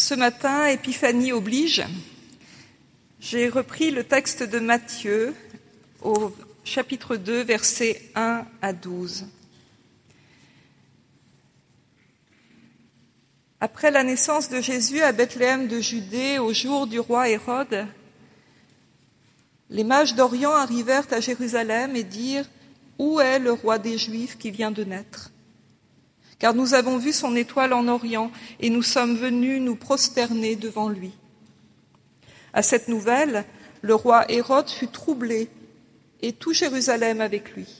Ce matin, Épiphanie oblige, j'ai repris le texte de Matthieu au chapitre 2, versets 1 à 12. Après la naissance de Jésus à Bethléem de Judée, au jour du roi Hérode, les mages d'Orient arrivèrent à Jérusalem et dirent « Où est le roi des Juifs qui vient de naître ? Car nous avons vu son étoile en Orient et nous sommes venus nous prosterner devant lui. » À cette nouvelle, le roi Hérode fut troublé et tout Jérusalem avec lui.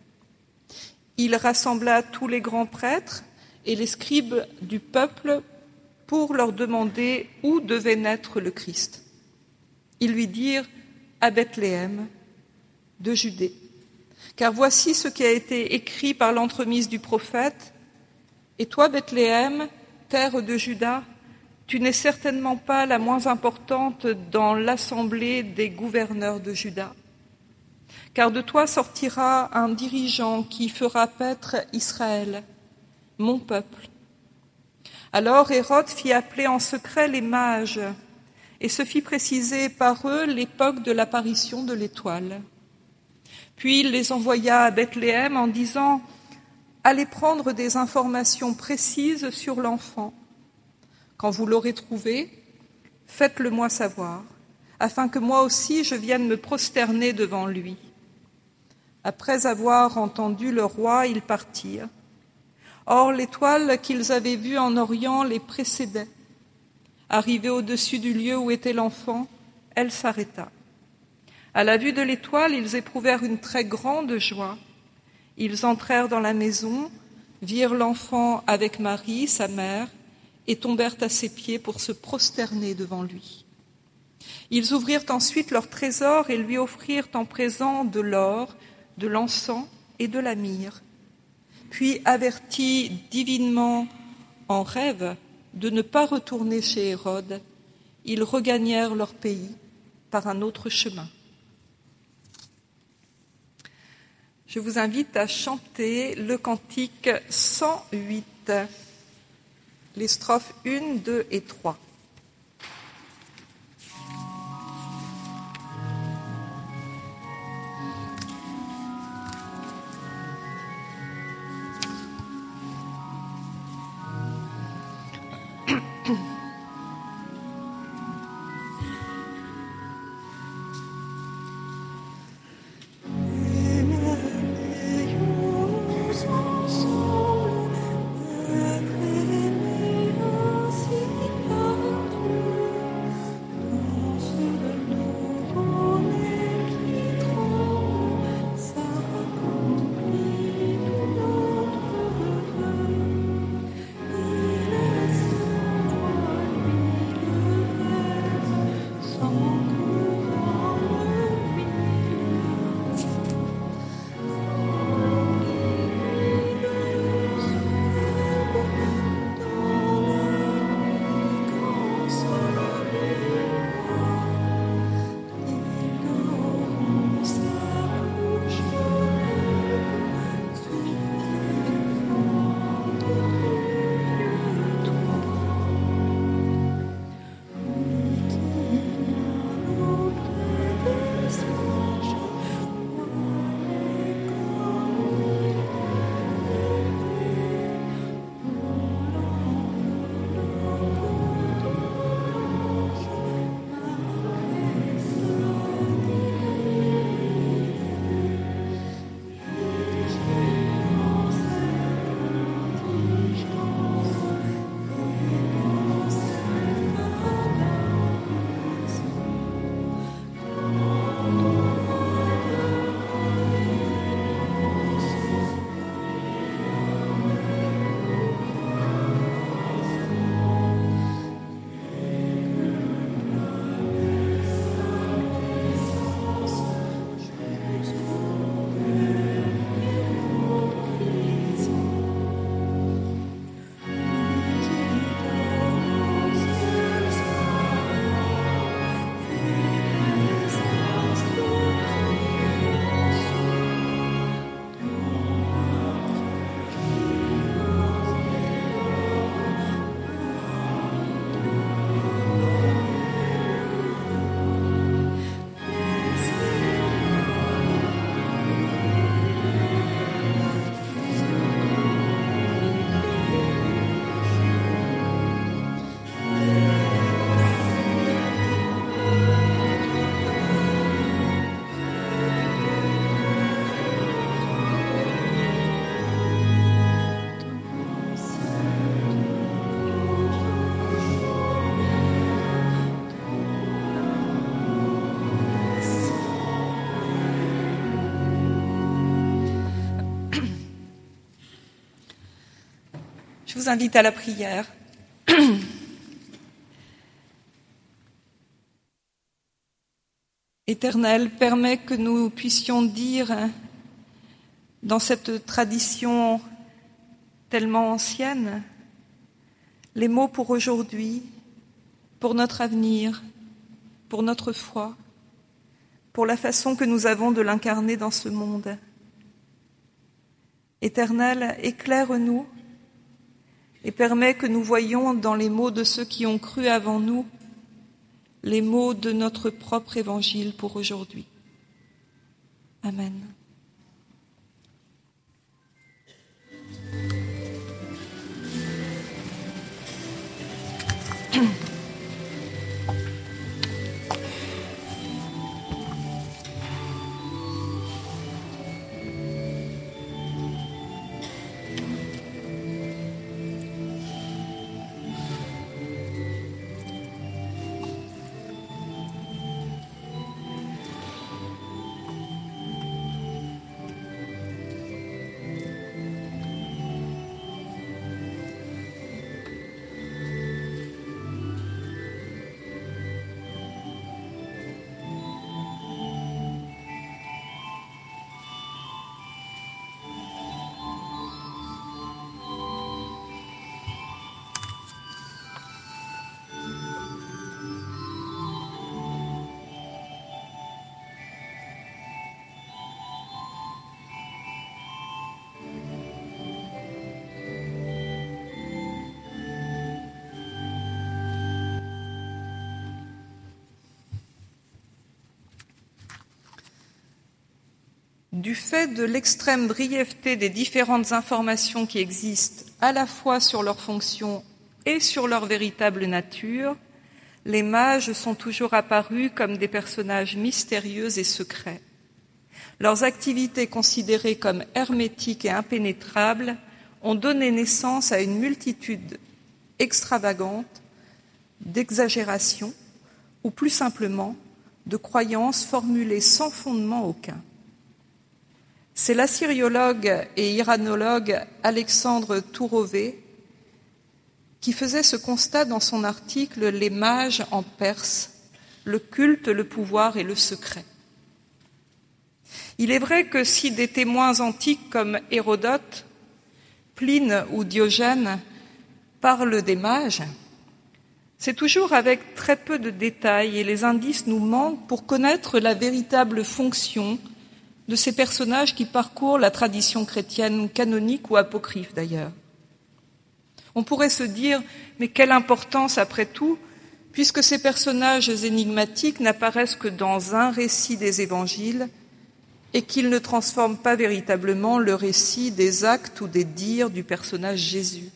Il rassembla tous les grands prêtres et les scribes du peuple pour leur demander où devait naître le Christ. Ils lui dirent « À Bethléem de Judée, car voici ce qui a été écrit par l'entremise du prophète. Et toi, Bethléem, terre de Juda, tu n'es certainement pas la moins importante dans l'assemblée des gouverneurs de Juda. Car de toi sortira un dirigeant qui fera paître Israël, mon peuple. » Alors Hérode fit appeler en secret les mages et se fit préciser par eux l'époque de l'apparition de l'étoile. Puis il les envoya à Bethléem en disant « Allez prendre des informations précises sur l'enfant. Quand vous l'aurez trouvé, faites-le-moi savoir, afin que moi aussi je vienne me prosterner devant lui. » Après avoir entendu le roi, ils partirent. Or, l'étoile qu'ils avaient vue en Orient les précédait. Arrivée au-dessus du lieu où était l'enfant, elle s'arrêta. À la vue de l'étoile, ils éprouvèrent une très grande joie. Ils entrèrent dans la maison, virent l'enfant avec Marie, sa mère, et tombèrent à ses pieds pour se prosterner devant lui. Ils ouvrirent ensuite leur trésor et lui offrirent en présent de l'or, de l'encens et de la myrrhe. Puis, avertis divinement en rêve de ne pas retourner chez Hérode, ils regagnèrent leur pays par un autre chemin. Je vous invite à chanter le cantique 108, les strophes 1, 2 et 3. vous invite à la prière. Éternel, permets que nous puissions dire, dans cette tradition tellement ancienne, les mots pour aujourd'hui, pour notre avenir, pour notre foi, pour la façon que nous avons de l'incarner dans ce monde. Éternel, éclaire-nous et permets que nous voyions dans les mots de ceux qui ont cru avant nous les mots de notre propre évangile pour aujourd'hui. Amen. Du fait de l'extrême brièveté des différentes informations qui existent à la fois sur leur fonction et sur leur véritable nature, les mages sont toujours apparus comme des personnages mystérieux et secrets. Leurs activités considérées comme hermétiques et impénétrables ont donné naissance à une multitude extravagante d'exagérations ou plus simplement de croyances formulées sans fondement aucun. C'est l'assyriologue et iranologue Alexandre Tourové qui faisait ce constat dans son article « Les mages en Perse, le culte, le pouvoir et le secret ». Il est vrai que si des témoins antiques comme Hérodote, Pline ou Diogène parlent des mages, c'est toujours avec très peu de détails et les indices nous manquent pour connaître la véritable fonction de ces personnages qui parcourent la tradition chrétienne canonique ou apocryphe d'ailleurs. On pourrait se dire, mais quelle importance après tout, puisque ces personnages énigmatiques n'apparaissent que dans un récit des évangiles et qu'ils ne transforment pas véritablement le récit des actes ou des dires du personnage Jésus.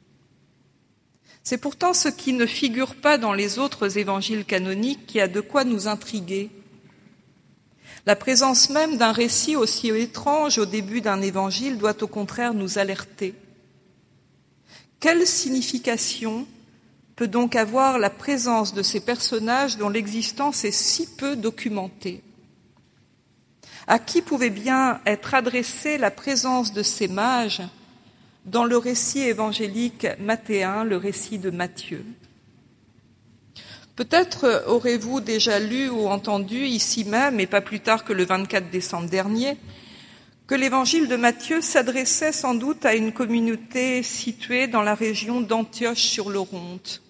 C'est pourtant ce qui ne figure pas dans les autres évangiles canoniques qui a de quoi nous intriguer. La présence même d'un récit aussi étrange au début d'un évangile doit au contraire nous alerter. Quelle signification peut donc avoir la présence de ces personnages dont l'existence est si peu documentée ? À qui pouvait bien être adressée la présence de ces mages dans le récit évangélique mathéen, le récit de Matthieu ? Peut-être aurez-vous déjà lu ou entendu ici même, et pas plus tard que le 24 décembre dernier, que l'évangile de Matthieu s'adressait sans doute à une communauté située dans la région d'Antioche-sur-l'Oronte,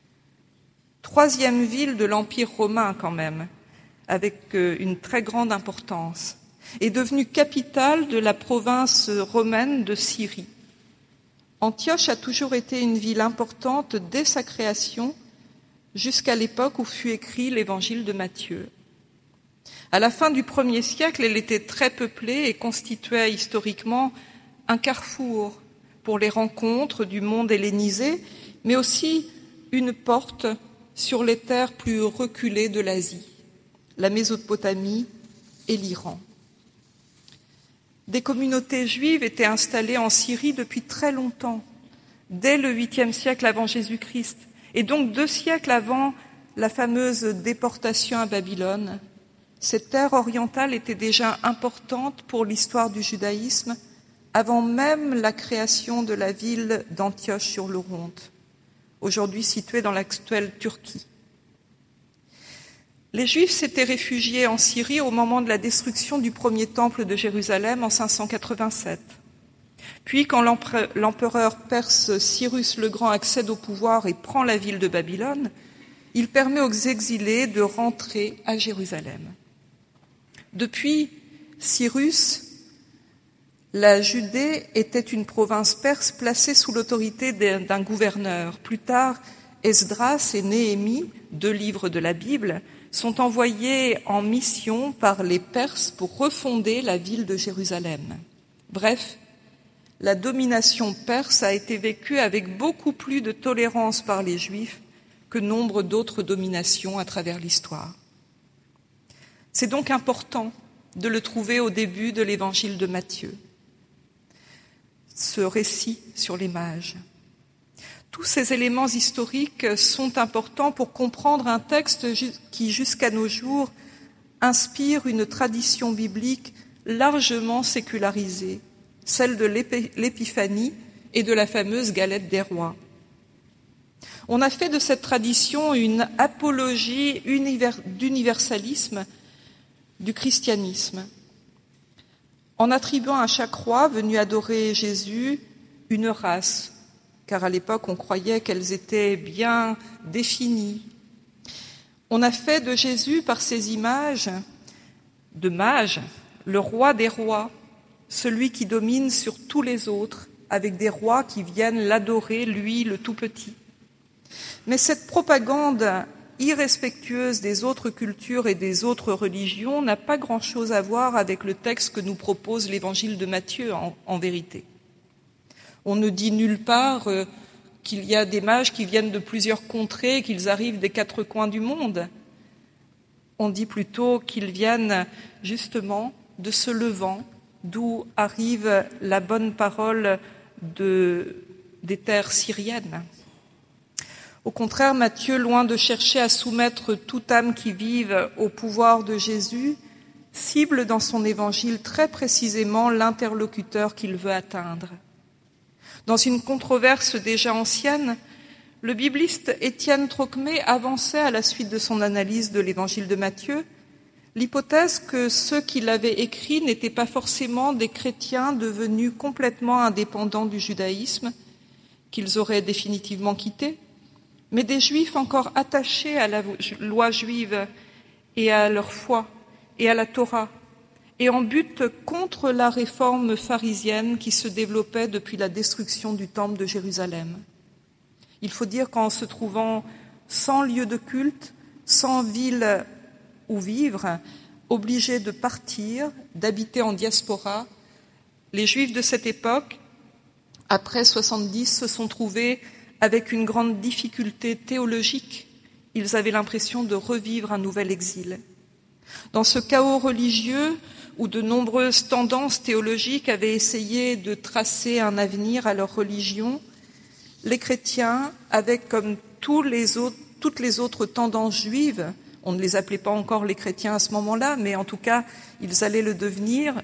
3e ville de l'Empire romain quand même, avec une très grande importance, et devenue capitale de la province romaine de Syrie. Antioche a toujours été une ville importante dès sa création, jusqu'à l'époque où fut écrit l'évangile de Matthieu. À la fin du 1er siècle, elle était très peuplée et constituait historiquement un carrefour pour les rencontres du monde hellénisé, mais aussi une porte sur les terres plus reculées de l'Asie, la Mésopotamie et l'Iran. Des communautés juives étaient installées en Syrie depuis très longtemps, dès le 8e siècle avant Jésus-Christ, et donc 2 siècles avant la fameuse déportation à Babylone. Cette terre orientale était déjà importante pour l'histoire du judaïsme avant même la création de la ville d'Antioche-sur-l'Oronte, aujourd'hui située dans l'actuelle Turquie. Les Juifs s'étaient réfugiés en Syrie au moment de la destruction du premier temple de Jérusalem en 587. Puis, quand l'empereur perse Cyrus le Grand accède au pouvoir et prend la ville de Babylone, il permet aux exilés de rentrer à Jérusalem. Depuis Cyrus, la Judée était une province perse placée sous l'autorité d'un gouverneur. Plus tard, Esdras et Néhémie, 2 livres de la Bible, sont envoyés en mission par les Perses pour refonder la ville de Jérusalem. Bref, la domination perse a été vécue avec beaucoup plus de tolérance par les Juifs que nombre d'autres dominations à travers l'histoire. C'est donc important de le trouver au début de l'évangile de Matthieu, ce récit sur les mages. Tous ces éléments historiques sont importants pour comprendre un texte qui, jusqu'à nos jours, inspire une tradition biblique largement sécularisée, celle de l'Épiphanie et de la fameuse galette des rois. On a fait de cette tradition une apologie d'universalisme du christianisme, en attribuant à chaque roi venu adorer Jésus une race, car à l'époque on croyait qu'elles étaient bien définies. On a fait de Jésus, par ces images de mage, le roi des rois, celui qui domine sur tous les autres, avec des rois qui viennent l'adorer, lui, le tout-petit. Mais cette propagande irrespectueuse des autres cultures et des autres religions n'a pas grand-chose à voir avec le texte que nous propose l'évangile de Matthieu, en vérité. On ne dit nulle part qu'il y a des mages qui viennent de plusieurs contrées, qu'ils arrivent des 4 coins du monde. On dit plutôt qu'ils viennent justement de ce Levant, d'où arrive la bonne parole des terres syriennes. Au contraire, Matthieu, loin de chercher à soumettre toute âme qui vive au pouvoir de Jésus, cible dans son évangile très précisément l'interlocuteur qu'il veut atteindre. Dans une controverse déjà ancienne, le bibliste Étienne Trocmé avançait à la suite de son analyse de l'évangile de Matthieu l'hypothèse que ceux qui l'avaient écrit n'étaient pas forcément des chrétiens devenus complètement indépendants du judaïsme, qu'ils auraient définitivement quitté, mais des juifs encore attachés à la loi juive et à leur foi et à la Torah, et en butte contre la réforme pharisienne qui se développait depuis la destruction du temple de Jérusalem. Il faut dire qu'en se trouvant sans lieu de culte, sans ville où vivre, obligés de partir, d'habiter en diaspora, les Juifs de cette époque, après 70, se sont trouvés avec une grande difficulté théologique. Ils avaient l'impression de revivre un nouvel exil. Dans ce chaos religieux, où de nombreuses tendances théologiques avaient essayé de tracer un avenir à leur religion, les chrétiens, avec comme toutes les autres tendances juives, on ne les appelait pas encore les chrétiens à ce moment-là, mais en tout cas, ils allaient le devenir,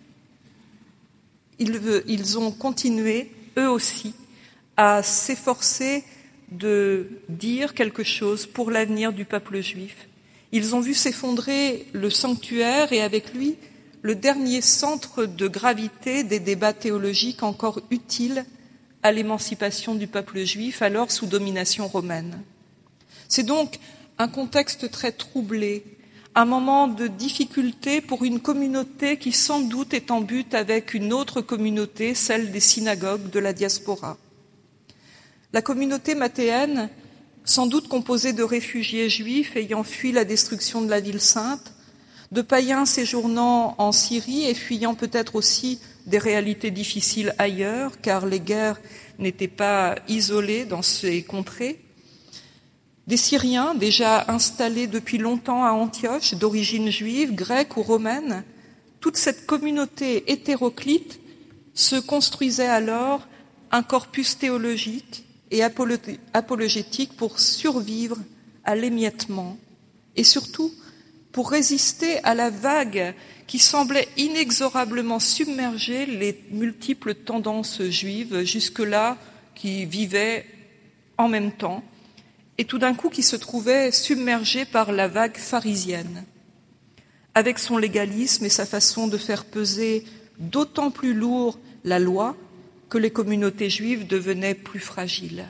ils ont continué, eux aussi, à s'efforcer de dire quelque chose pour l'avenir du peuple juif. Ils ont vu s'effondrer le sanctuaire et avec lui le dernier centre de gravité des débats théologiques encore utiles à l'émancipation du peuple juif, alors sous domination romaine. C'est donc un contexte très troublé, un moment de difficulté pour une communauté qui sans doute est en butte avec une autre communauté, celle des synagogues de la diaspora. La communauté mathéenne, sans doute composée de réfugiés juifs ayant fui la destruction de la ville sainte, de païens séjournant en Syrie et fuyant peut-être aussi des réalités difficiles ailleurs, car les guerres n'étaient pas isolées dans ces contrées, des Syriens déjà installés depuis longtemps à Antioche, d'origine juive, grecque ou romaine. Toute cette communauté hétéroclite se construisait alors un corpus théologique et apologétique pour survivre à l'émiettement et surtout pour résister à la vague qui semblait inexorablement submerger les multiples tendances juives, jusque-là qui vivaient en même temps, et tout d'un coup qui se trouvaient submergées par la vague pharisienne, avec son légalisme et sa façon de faire peser d'autant plus lourd la loi que les communautés juives devenaient plus fragiles.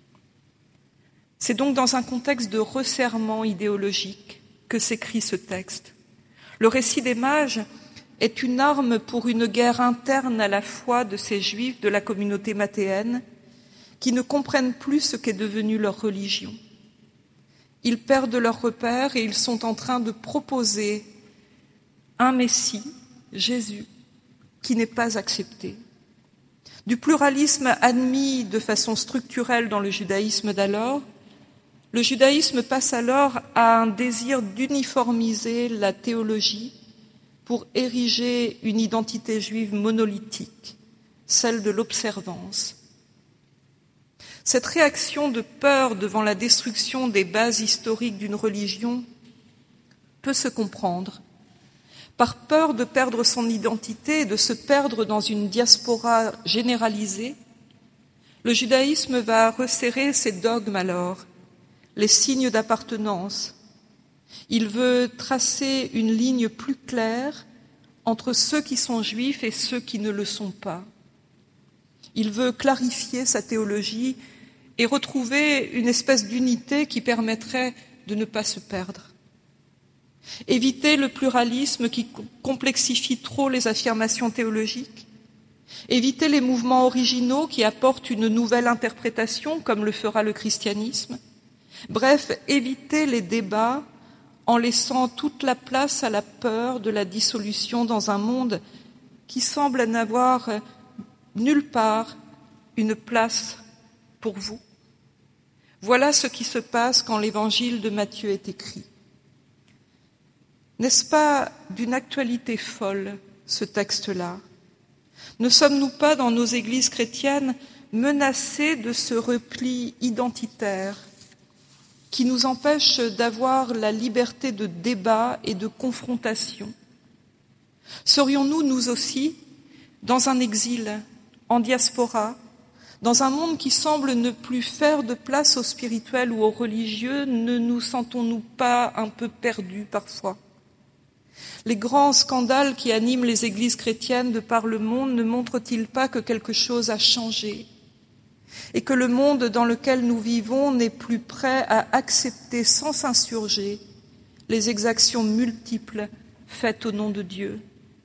C'est donc dans un contexte de resserrement idéologique que s'écrit ce texte. Le récit des mages est une arme pour une guerre interne à la foi de ces Juifs de la communauté mathéenne qui ne comprennent plus ce qu'est devenu leur religion. Ils perdent leurs repères et ils sont en train de proposer un Messie, Jésus, qui n'est pas accepté. Du pluralisme admis de façon structurelle dans le judaïsme d'alors, le judaïsme passe alors à un désir d'uniformiser la théologie pour ériger une identité juive monolithique, celle de l'observance. Cette réaction de peur devant la destruction des bases historiques d'une religion peut se comprendre. Par peur de perdre son identité et de se perdre dans une diaspora généralisée, le judaïsme va resserrer ses dogmes alors, les signes d'appartenance. Il veut tracer une ligne plus claire entre ceux qui sont juifs et ceux qui ne le sont pas. Il veut clarifier sa théologie et retrouver une espèce d'unité qui permettrait de ne pas se perdre. Éviter le pluralisme qui complexifie trop les affirmations théologiques, éviter les mouvements originaux qui apportent une nouvelle interprétation, comme le fera le christianisme. Bref, éviter les débats en laissant toute la place à la peur de la dissolution dans un monde qui semble n'avoir nulle part une place pour vous. Voilà ce qui se passe quand l'évangile de Matthieu est écrit. N'est-ce pas d'une actualité folle, ce texte-là ? Ne sommes-nous pas, dans nos églises chrétiennes, menacés de ce repli identitaire qui nous empêche d'avoir la liberté de débat et de confrontation ? Serions-nous, nous aussi, dans un exil, en diaspora, dans un monde qui semble ne plus faire de place au spirituel ou au religieux, ne nous sentons-nous pas un peu perdus parfois ? Les grands scandales qui animent les églises chrétiennes de par le monde ne montrent-ils pas que quelque chose a changé et que le monde dans lequel nous vivons n'est plus prêt à accepter sans s'insurger les exactions multiples faites au nom de Dieu ?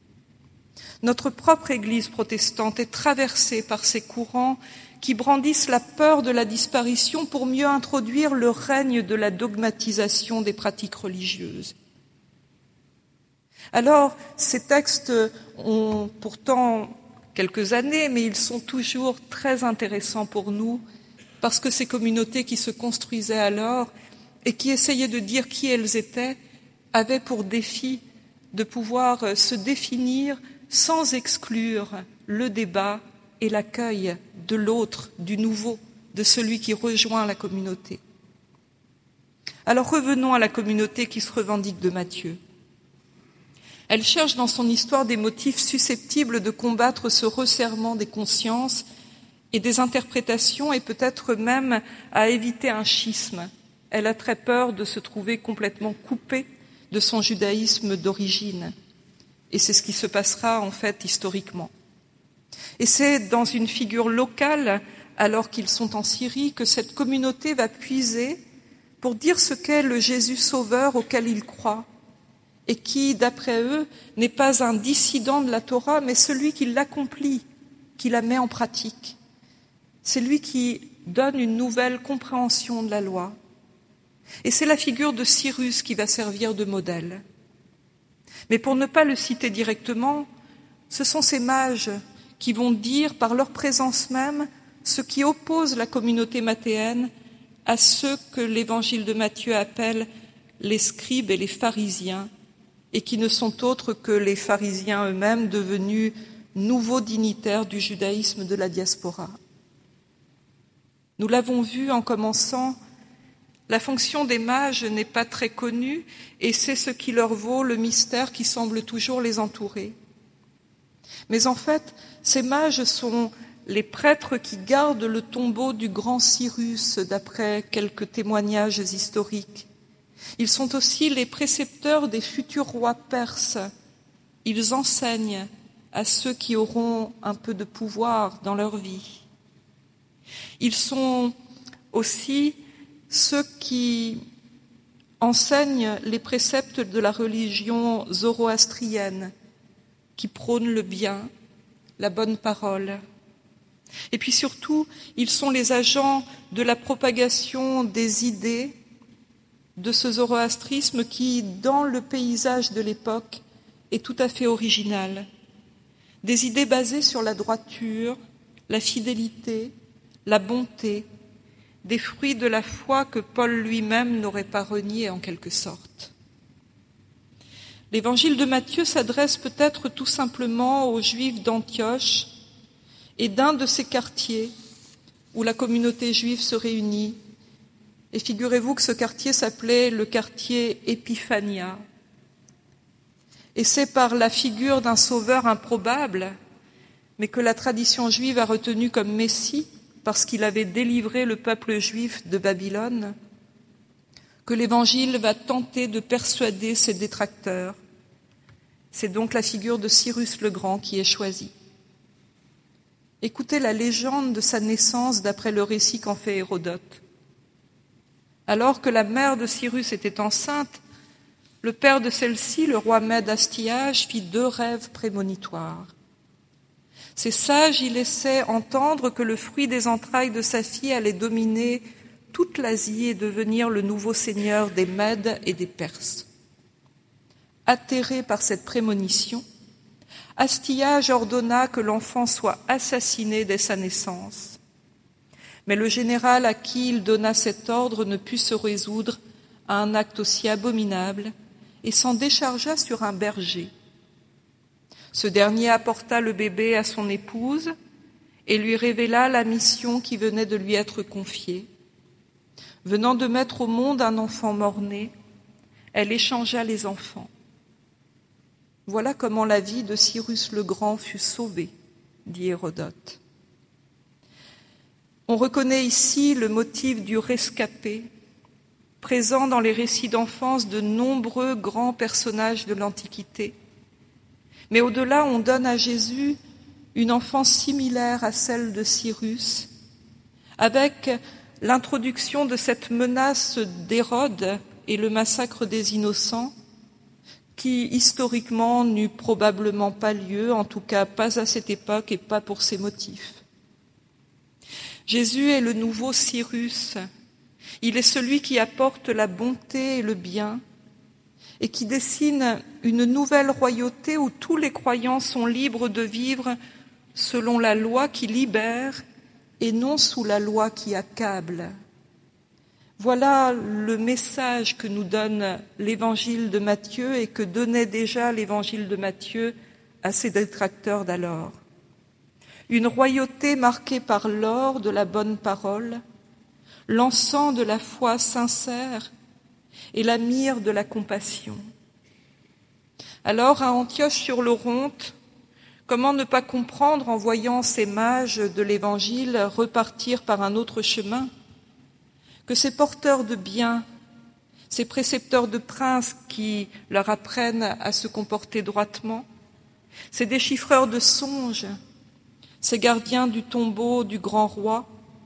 Notre propre Église protestante est traversée par ces courants qui brandissent la peur de la disparition pour mieux introduire le règne de la dogmatisation des pratiques religieuses. Alors, ces textes ont pourtant quelques années, mais ils sont toujours très intéressants pour nous, parce que ces communautés qui se construisaient alors et qui essayaient de dire qui elles étaient, avaient pour défi de pouvoir se définir sans exclure le débat et l'accueil de l'autre, du nouveau, de celui qui rejoint la communauté. Alors revenons à la communauté qui se revendique de Matthieu. Elle cherche dans son histoire des motifs susceptibles de combattre ce resserrement des consciences et des interprétations et peut-être même à éviter un schisme. Elle a très peur de se trouver complètement coupée de son judaïsme d'origine. Et c'est ce qui se passera en fait historiquement. Et c'est dans une figure locale, alors qu'ils sont en Syrie, que cette communauté va puiser pour dire ce qu'est le Jésus sauveur auquel ils croient, et qui, d'après eux, n'est pas un dissident de la Torah, mais celui qui l'accomplit, qui la met en pratique. C'est lui qui donne une nouvelle compréhension de la loi. Et c'est la figure de Cyrus qui va servir de modèle. Mais pour ne pas le citer directement, ce sont ces mages qui vont dire par leur présence même ce qui oppose la communauté mathéenne à ceux que l'évangile de Matthieu appelle les scribes et les pharisiens, et qui ne sont autres que les pharisiens eux-mêmes devenus nouveaux dignitaires du judaïsme de la diaspora. Nous l'avons vu en commençant, La fonction des mages n'est pas très connue et c'est ce qui leur vaut le mystère qui semble toujours les entourer. Mais en fait, ces mages sont les prêtres qui gardent le tombeau du grand Cyrus, d'après quelques témoignages historiques. Ils sont aussi les précepteurs des futurs rois perses. Ils enseignent à ceux qui auront un peu de pouvoir dans leur vie. Ils sont aussi ceux qui enseignent les préceptes de la religion zoroastrienne, qui prônent le bien, la bonne parole. Et puis surtout, ils sont les agents de la propagation des idées de ce zoroastrisme qui, dans le paysage de l'époque, est tout à fait original. Des idées basées sur la droiture, la fidélité, la bonté, des fruits de la foi que Paul lui-même n'aurait pas reniés en quelque sorte. L'évangile de Matthieu s'adresse peut-être tout simplement aux Juifs d'Antioche et d'un de ces quartiers où la communauté juive se réunit. Et figurez-vous que ce quartier s'appelait le quartier Épiphania. Et c'est par la figure d'un sauveur improbable, mais que la tradition juive a retenu comme Messie, parce qu'il avait délivré le peuple juif de Babylone, que l'Évangile va tenter de persuader ses détracteurs. C'est donc la figure de Cyrus le Grand qui est choisie. Écoutez la légende de sa naissance d'après le récit qu'en fait Hérodote. Alors que la mère de Cyrus était enceinte, le père de celle-ci, le roi Mède Astyage, fit 2 rêves prémonitoires. Ces sages y laissaient entendre que le fruit des entrailles de sa fille allait dominer toute l'Asie et devenir le nouveau seigneur des Mèdes et des Perses. Atterré par cette prémonition, Astyage ordonna que l'enfant soit assassiné dès sa naissance. Mais le général à qui il donna cet ordre ne put se résoudre à un acte aussi abominable et s'en déchargea sur un berger. Ce dernier apporta le bébé à son épouse et lui révéla la mission qui venait de lui être confiée. Venant de mettre au monde un enfant mort-né, elle échangea les enfants. Voilà comment la vie de Cyrus le Grand fut sauvée, dit Hérodote. On reconnaît ici le motif du rescapé, présent dans les récits d'enfance de nombreux grands personnages de l'Antiquité. Mais au-delà, on donne à Jésus une enfance similaire à celle de Cyrus, avec l'introduction de cette menace d'Hérode et le massacre des innocents, qui historiquement n'eut probablement pas lieu, en tout cas pas à cette époque et pas pour ces motifs. Jésus est le nouveau Cyrus. Il est celui qui apporte la bonté et le bien et qui dessine une nouvelle royauté où tous les croyants sont libres de vivre selon la loi qui libère et non sous la loi qui accable. Voilà le message que nous donne l'évangile de Matthieu et que donnait déjà l'évangile de Matthieu à ses détracteurs d'alors. Une royauté marquée par l'or de la bonne parole, l'encens de la foi sincère et la myrrhe de la compassion. Alors, à Antioche-sur-l'Oronte, comment ne pas comprendre en voyant ces mages de l'Évangile repartir par un autre chemin, que ces porteurs de biens, ces précepteurs de princes qui leur apprennent à se comporter droitement, ces déchiffreurs de songes, ces gardiens du tombeau du grand roi,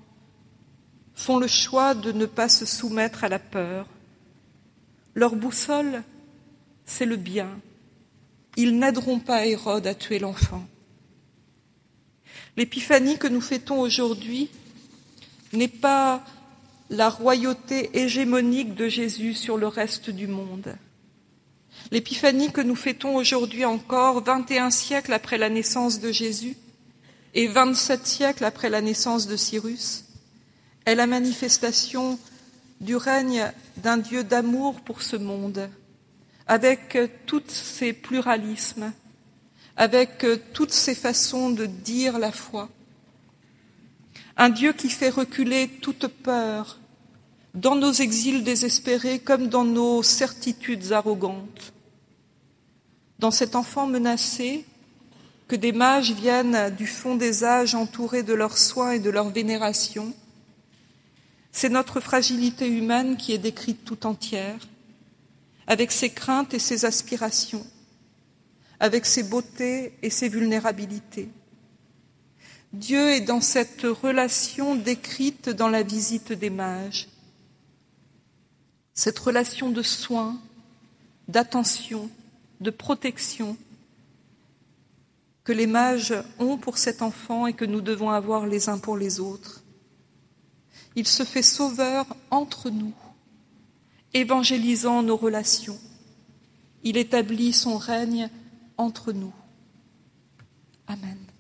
font le choix de ne pas se soumettre à la peur. Leur boussole, c'est le bien. Ils n'aideront pas Hérode à tuer l'enfant. L'épiphanie que nous fêtons aujourd'hui n'est pas la royauté hégémonique de Jésus sur le reste du monde. L'épiphanie que nous fêtons aujourd'hui encore, 21 siècles après la naissance de Jésus et 27 siècles après la naissance de Cyrus, est la manifestation du règne d'un Dieu d'amour pour ce monde, avec tous ses pluralismes, avec toutes ses façons de dire la foi. Un Dieu qui fait reculer toute peur, dans nos exils désespérés comme dans nos certitudes arrogantes. Dans cet enfant menacé, que des mages viennent du fond des âges entourés de leurs soins et de leur vénération, c'est notre fragilité humaine qui est décrite tout entière, avec ses craintes et ses aspirations, avec ses beautés et ses vulnérabilités. Dieu est dans cette relation décrite dans la visite des mages. Cette relation de soin, d'attention, de protection que les mages ont pour cet enfant et que nous devons avoir les uns pour les autres. Il se fait sauveur entre nous, évangélisant nos relations. Il établit son règne entre nous. Amen.